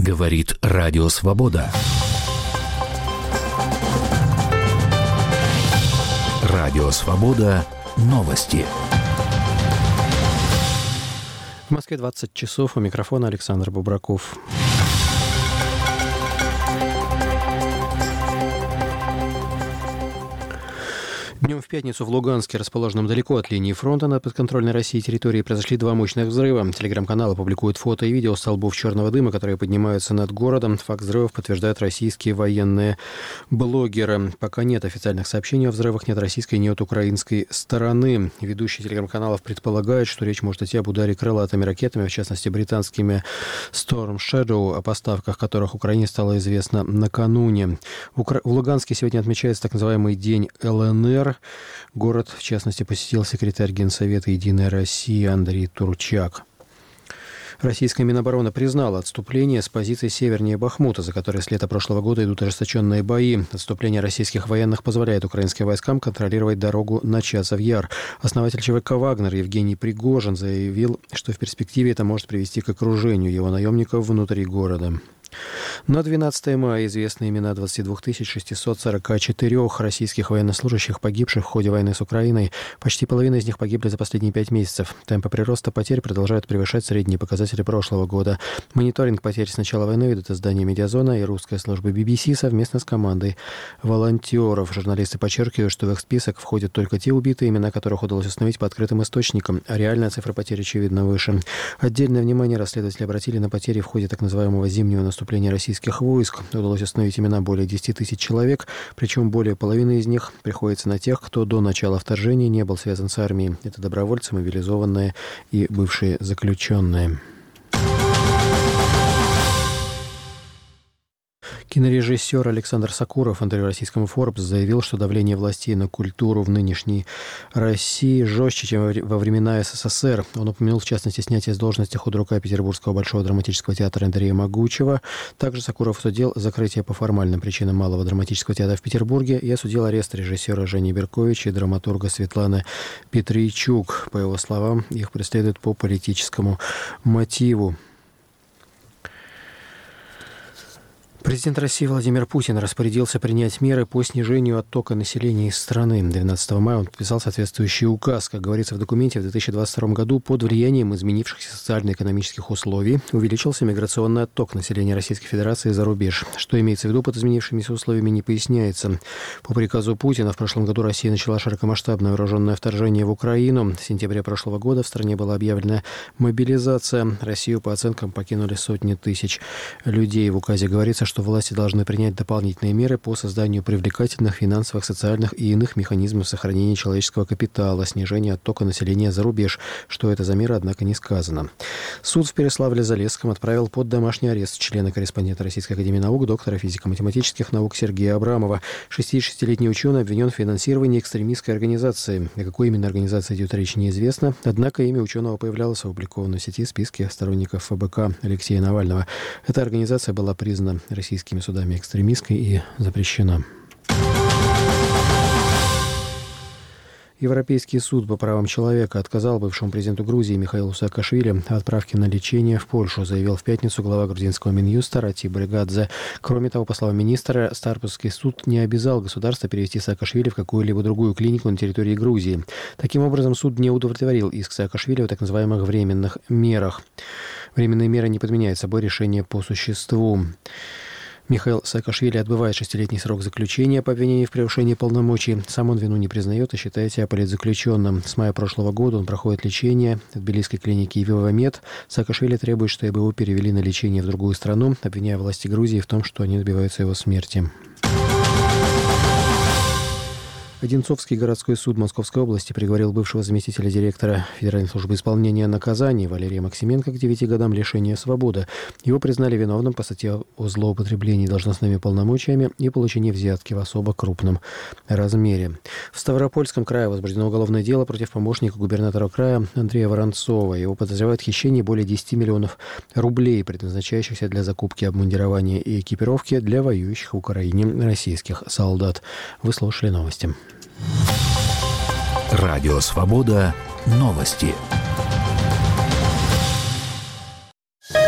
Говорит Радио Свобода. Радио Свобода. Новости. В Москве 20 часов. У микрофона Александр Бубраков. Днем в пятницу в Луганске, расположенном далеко от линии фронта на подконтрольной России территории, произошли два мощных взрыва. Телеграм-каналы публикуют фото и видео столбов черного дыма, которые поднимаются над городом. Факт взрывов подтверждают российские военные блогеры. Пока нет официальных сообщений о взрывах ни от российской, ни от украинской стороны. Ведущие телеграм-каналов предполагают, что речь может идти об ударе крылатыми ракетами, в частности британскими Storm Shadow, о поставках которых Украине стало известно накануне. В Луганске сегодня отмечается так называемый День ЛНР. Город, в частности, посетил секретарь Генсовета «Единой России» Андрей Турчак. Российская Минобороны признала отступление с позиции севернее Бахмута, за которой с лета прошлого года идут ожесточенные бои. Отступление российских военных позволяет украинским войскам контролировать дорогу на Часов-Яр. Основатель ЧВК «Вагнер» Евгений Пригожин заявил, что в перспективе это может привести к окружению его наемников внутри города. На 12 мая известны имена 22 644 российских военнослужащих, погибших в ходе войны с Украиной. Почти половина из них погибли за последние 5 месяцев. Темпы прироста потерь продолжают превышать средние показатели прошлого года. Мониторинг потерь с начала войны ведут издание «Медиазона» и русская служба BBC совместно с командой волонтеров. Журналисты подчеркивают, что в их список входят только те убитые, имена которых удалось установить по открытым источникам, а реальная цифра потерь, очевидно, выше. Отдельное внимание расследователи обратили на потери в ходе так называемого зимнего наступления российских войск. Удалось установить имена более 10 тысяч человек, причем более половины из них приходится на тех, кто до начала вторжения не был связан с армией. Это добровольцы, мобилизованные и бывшие заключенные. Кинорежиссер Александр Сакуров в интервью российскому Forbes заявил, что давление властей на культуру в нынешней России жестче, чем во времена СССР. Он упомянул, в частности, снятие с должности худрука Петербургского Большого драматического театра Андрея Могучего. Также Сакуров осудил закрытие по формальным причинам Малого драматического театра в Петербурге и осудил арест режиссера Жени Берковича и драматурга Светланы Петрийчук. По его словам, их преследуют по политическому мотиву. Президент России Владимир Путин распорядился принять меры по снижению оттока населения из страны. 12 мая он подписал соответствующий указ. Как говорится в документе, в 2022 году под влиянием изменившихся социально-экономических условий увеличился миграционный отток населения Российской Федерации за рубеж. Что имеется в виду под изменившимися условиями, не поясняется. По приказу Путина в прошлом году Россия начала широкомасштабное вооруженное вторжение в Украину. В сентябре прошлого года в стране была объявлена мобилизация. Россию, по оценкам, покинули сотни тысяч людей. В указе говорится, что власти должны принять дополнительные меры по созданию привлекательных финансовых, социальных и иных механизмов сохранения человеческого капитала, снижения оттока населения за рубеж. Что это за меры, однако, не сказано. Суд в Переславле-Залесском отправил под домашний арест члена-корреспондента Российской академии наук, доктора физико-математических наук Сергея Абрамова. 66-летний ученый обвинен в финансировании экстремистской организации. О какой именно организации идет речь, неизвестно. Однако имя ученого появлялось в опубликованной в сети списке сторонников ФБК Алексея Навального. Эта организация была признана российскими судами экстремистской и запрещена. Европейский суд по правам человека отказал бывшему президенту Грузии Михаилу Саакашвили в отправке на лечение в Польшу, заявил в пятницу глава грузинского Минюста Ратиб Бригадзе. Кроме того, по словам министра, Старбургский суд не обязал государство перевести Саакашвили в какую-либо другую клинику на территории Грузии. Таким образом, суд не удовлетворил иск Саакашвили о так называемых временных мерах. Временные меры не подменяют собой решение по существу. Михаил Саакашвили отбывает 6-летний срок заключения по обвинению в превышении полномочий. Сам он вину не признает и считает себя политзаключенным. С мая прошлого года он проходит лечение в тбилисской клинике «Вивамед». Саакашвили требует, чтобы его перевели на лечение в другую страну, обвиняя власти Грузии в том, что они добиваются его смерти. Одинцовский городской суд Московской области приговорил бывшего заместителя директора Федеральной службы исполнения наказаний Валерия Максименко к 9 годам лишения свободы. Его признали виновным по статье о злоупотреблении должностными полномочиями и получении взятки в особо крупном размере. В Ставропольском крае возбуждено уголовное дело против помощника губернатора края Андрея Воронцова. Его подозревают в хищении более 10 миллионов рублей, предназначающихся для закупки обмундирования и экипировки для воюющих в Украине российских солдат. Вы слушали новости. Радио Свобода. Новости.